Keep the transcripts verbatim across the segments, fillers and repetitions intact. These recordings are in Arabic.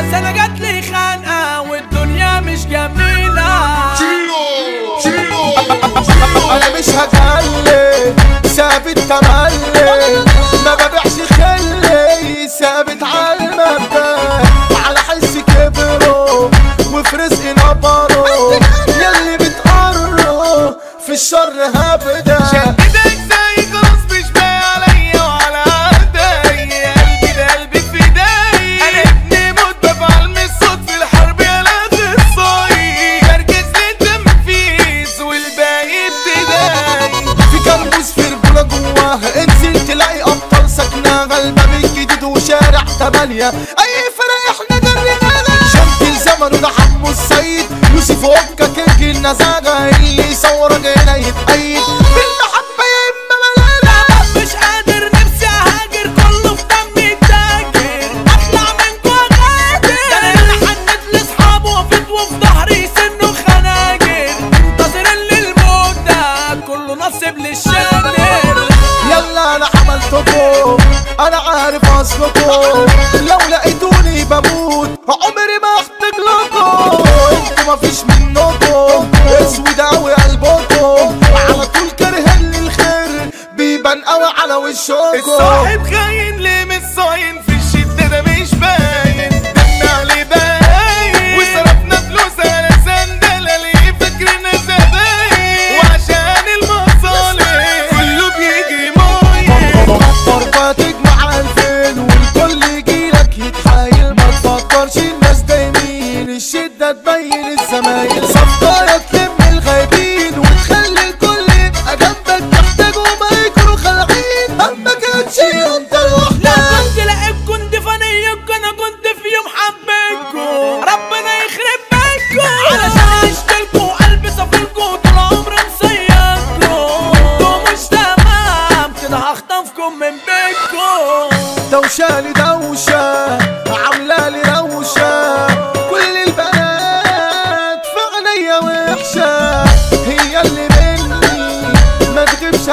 سنة جاتلي خانقة والدنيا مش جميلة. انا مش هجلي ثابت تملي ما ببيعش خلي ثابت على المبدأ على حس كبره وفي رزق نبره ياللي بتقره في الشر هبدا. شددك زي خلاص مش باقي عليا وعلى عدي قلبي ده قلبك في ايدي انا ابني موت بفعل من الصوت في الحرب يا لاغي الصايع بركز للدم فيس والباقي ابتدائي. في كامبوس في رجولة جواها انزل تلاقي ابطال ساكنة الباب الجديد وشارع تمانية اي فرق احنا جريناها. شمت الزمن وده حمو السيد يوسف اوكا كيك النزاجة اللي يصورك هنا يتأيد بالمحبة يا اما ملالة. مش قادر نفسي اهاجر كله في دمي التاجر اطلع منكوا غادر ده انا اللي حنت لاصحابه وفيت وفي ظهري سنه خناجر منتظر اللي الموت ده كله نصيب للشادر. يلا انا عملتكم انا عارف اصلكم لو لقيتوني بموت عمري ما احتاج لكم انتوا مفيش منكم اسود اوي قلبكم على طول كارهين للخير بيبان اوي على وشكم. الصاحب خاين ليه مش صاين في الشدة ده مش باين دمنا عليه باين وصرفنا فلوس على سندلة ليه فاكرنا زباين وعشان المصالح كله بيجي ماين. ضربة تجمع الفين والكل يجيلك يتحايل ما تفكرش الناس دايمين الشدة تبين الزمايل صفقة تلم الغايبين وتخلي الكل يبقى جنبك تحتاجه ما يكونوا خالعين اما كانش انت لوحدك. لا كنت لاقيكوا كنت فنيكوا انا كنت في يوم حبيتكوا ربنا يخرب بيتكوا علشان عشتلكوا قلبي صافلكوا طول عمري مصيدكوا وانتوا مش تمام كده هخطفكم من بيتكوا. دوشالي دوشة عاملالي روشة كل البنات في عينيا وحشة هي اللي مني ما تغيبش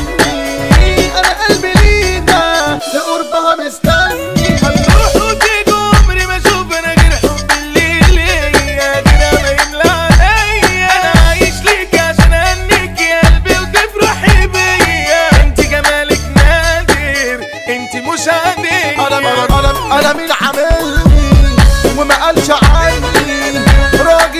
عني انا قلبي لينا لقربها مستني. هنروح وتيجوا عمري ما اشوف انا غير حب اللي ليا كده ما يملى عليا انا عايش ليك عشان اهنيك يا قلبي وتفرحي بيا انت جمالك نادر انت مش عادية. انا انا انا مين عاملني وما قالش عني راجل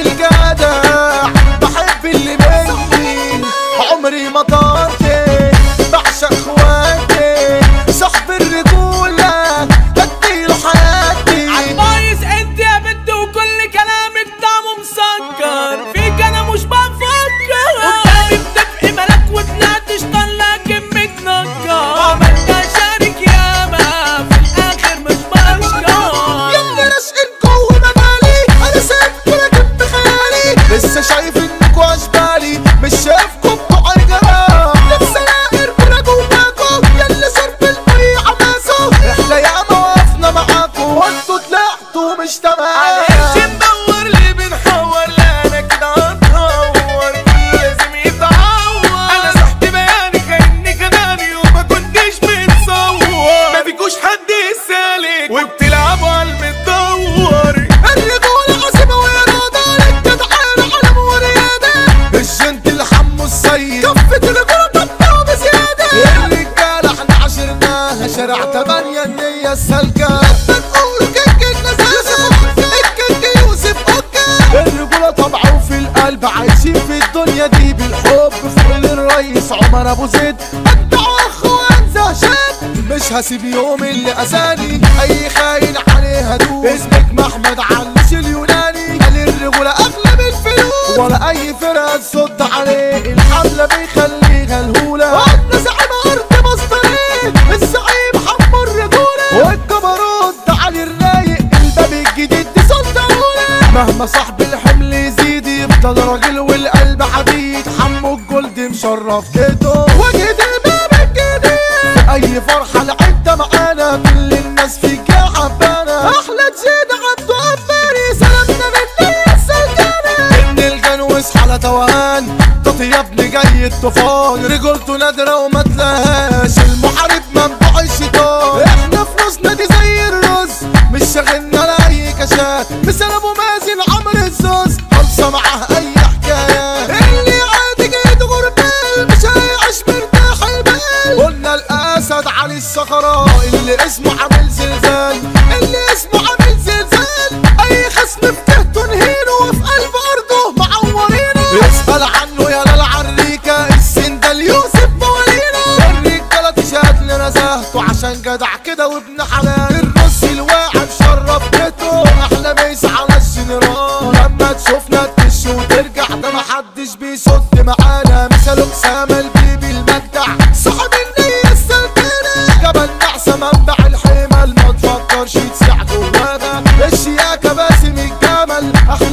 جدع بحب اللي مني عمري ما طارتي بعشق اخواتي صاحب الرجولة بديله حياتي. عالبايظ انت يا بنت وكل كلامك طعمه مسكر فيك انا مش بفكر قدامي بتبقي ملاك وطلعت شطان لكن متنكر عملت اشارك ياما في الاخر مش بشكر. يلا راشقين جوه مجالي انا سايبكوا لكن بخيالي لسه شايف انكوا اشبالي مش شايفكم بتوع الجرام نفسي الاقي رجولة جواكوا يلا شرب المية حماسه احنا ياما وقفنا معاكوا وانتوا طلعتوا مش تمام. معلش ندور ليه بنحور لا انا كده هتهور كله لازم يتعور انا صحت بياني كاني كداني وما كنتش متصور ما فيكوش حد يسالك وبتلعبوا على المدور. الرجولة عزيمة وإرادة للجدعانة علم وريادة الجنتل حمو السيد كفة الرجولة طبقة بزيادة الرجالة احنا عشرناها شارع تمانية النية السالكة بنقول كيك النزازة الكيك يوسف اوكا الرجولة طبعه في القلب عايشين في الدنيا دي بالحب فوق الرئيس عمر ابو زيد ادعوا اخوان زهشان مش هسيب يوم اللي اذاني اي خاين عليها دوس اسمك محمد علوش اليوناني قال الرجولة اغلى من الفلوس ولا اي فرقة تصد عليه الحملة بيخليها الهولة وعندنا زعيم ارض مصدرين الزعيم حمو الرجولة والجبروت ده علي الرايق الباب الجديد دي سلطانة مهما صاحب الحمل يزيد يفضل راجل والقلب حديد حمو الجولد مشرف كده واجهة الباب الجديد في اي فرحة العدة معانا كل الناس فيك يا حبانا احلى تزيد عبده عباري سلامنا من النية السلكانة ان الجنوس حالة توهان تطي يا ابني جاي الطوفان رجولته نادرة وما تلاقيهاش المحارب منبوع الشيطان احنا فلوسنا دي زي الرز مش شاغلنا لاي كشاف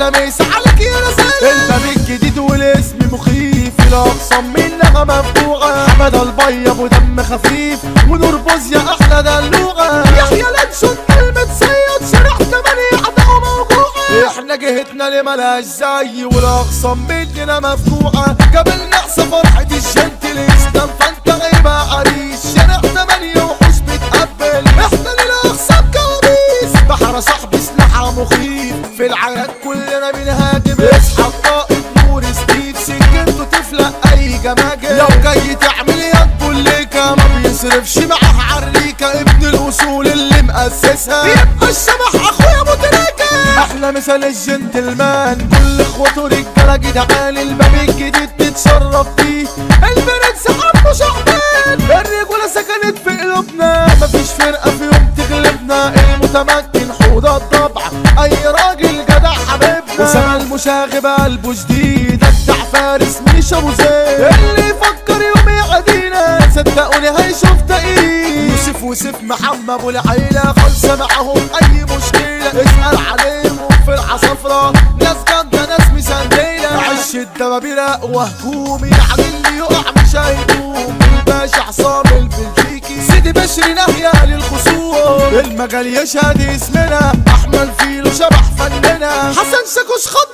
احلى مسا عليك يا رسالة. الباب الجديد والاسم مخيف، الاقسام منها مفتوحة. حمد البي ابو دم خفيف، ونور بوزيا احلى دلوعة. يحيى لانشون المتصيد شارع تمانية عداوة موجوعة. احنا جهتنا اللي ملهاش زي، والاقسام مننا مفتوحة. قابلنا احسن فرحة الجنتل اسلام فانت غيبة عريس. شارع تمانية وحوش بتقبل، احنا للاقسام كوابيس. بحر صاحبي سلاحها مخيف، في العراق كلنا بنهاجم. اصحى القائد نور ستيف، سكنته تفلق اي جماجم. لو جاي تعمل يد بوليكا ما بيصرفش معاه عريكة. ابن الاصول اللي مؤسسها يبقى الشبح اخويا ابو تريكة. احلى مثال الجنتلمان، كل اخواته رجاله جدعان. الباب الجديد تتشرف فيه، البرنس عمو شعبان. الرجوله سكنت في قلوبنا، مفيش فرقه في يوم تغلبنا. المتمكن حوض الضبع، اي راجل جدع حبيبنا. وسام المشاغب قلبه جديد، ابدع فارس مش ابو زيد. اللي يفكر يوم يعدينا صدقوني هيشوف تقيل. يوسف وسيف محمد ابو العيله، خلصه معاهم اي مشكله. اسال عليهم في العصفره، ناس جامده ناس مسنديله. عش الدبابير اقوى هجوم، يعني اللي يقع مش هيقوم. الباشا عصام البلجيكي، سيدي بشري ناحيه للخصوم. المجال يشهد اسمنا، احمد فيلو شبح فننا. حسن شاكوش خضر